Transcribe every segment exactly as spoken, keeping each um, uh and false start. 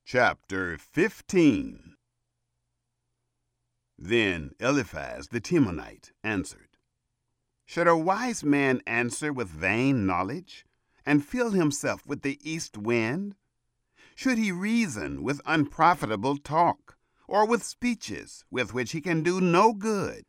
Chapter fifteen. Then Eliphaz the Temanite answered, Should a wise man answer with vain knowledge, and fill himself with the east wind? Should he reason with unprofitable talk, or with speeches with which he can do no good?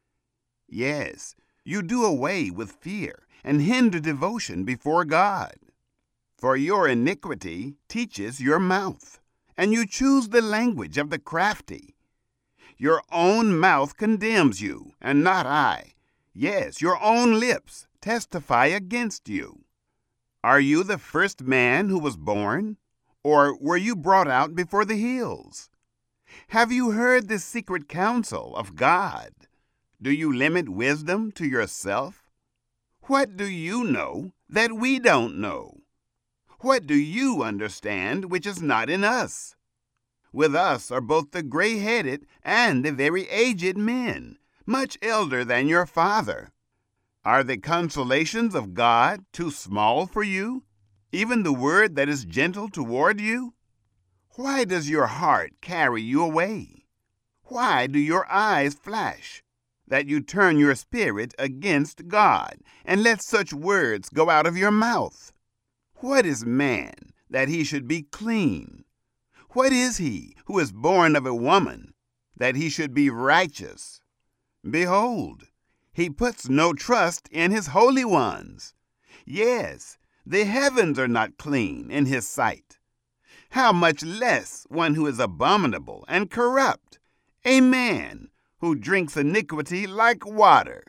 Yes, you do away with fear, and hinder devotion before God. For your iniquity teaches your mouth, and you choose the language of the crafty. Your own mouth condemns you, and not I. Yes, your own lips testify against you. Are you the first man who was born, or were you brought out before the hills? Have you heard the secret counsel of God? Do you limit wisdom to yourself? What do you know that we don't know? What do you understand which is not in us? With us are both the gray-headed and the very aged men, much elder than your father. Are the consolations of God too small for you, even the word that is gentle toward you? Why does your heart carry you away? Why do your eyes flash, that you turn your spirit against God, and let such words go out of your mouth? What is man, that he should be clean? What is he who is born of a woman, that he should be righteous? Behold, he puts no trust in his holy ones. Yes, the heavens are not clean in his sight. How much less one who is abominable and corrupt, a man who drinks iniquity like water?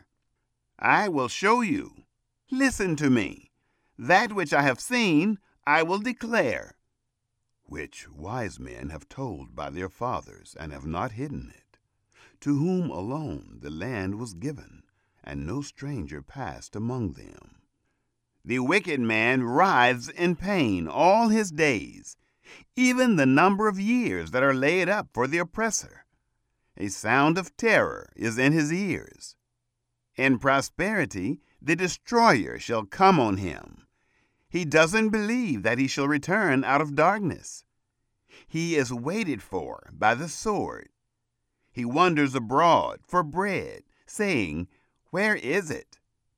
I will show you. Listen to me. That which I have seen, I will declare. Which wise men have told by their fathers, and have not hidden it, to whom alone the land was given, and no stranger passed among them. The wicked man writhes in pain all his days, even the number of years that are laid up for the oppressor. A sound of terror is in his ears. In prosperity the destroyer shall come on him. He doesn't believe that he shall return out of darkness. He is waited for by the sword. He wanders abroad for bread, saying, Where is it?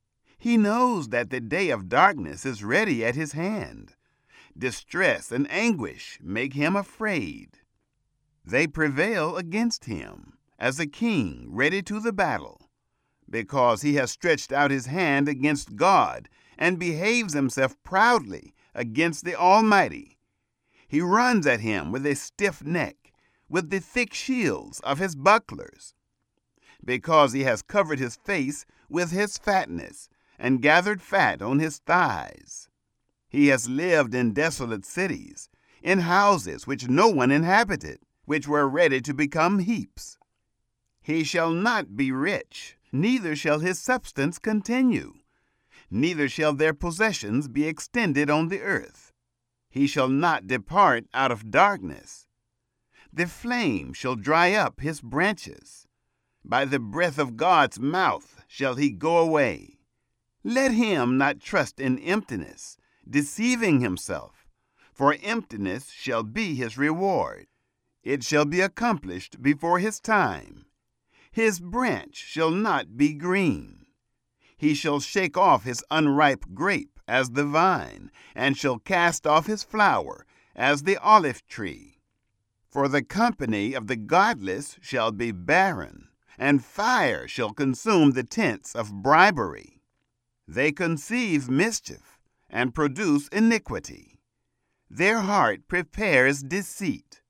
He knows that the day of darkness is ready at his hand. Distress and anguish make him afraid. They prevail against him, as a king ready to the battle, because he has stretched out his hand against God, and behaves himself proudly against the Almighty. He runs at him with a stiff neck, with the thick shields of his bucklers. Because he has covered his face with his fatness, and gathered fat on his thighs. He has lived in desolate cities, in houses which no one inhabited, which were ready to become heaps. He shall not be rich, neither shall his substance continue. Neither shall their possessions be extended on the earth. He shall not depart out of darkness. The flame shall dry up his branches. By the breath of God's mouth shall he go away. Let him not trust in emptiness, deceiving himself, for emptiness shall be his reward. It shall be accomplished before his time. His branch shall not be green. He shall shake off his unripe grape as the vine, and shall cast off his flower as the olive tree. For the company of the godless shall be barren, and fire shall consume the tents of bribery. They conceive mischief, and produce iniquity. Their heart prepares deceit.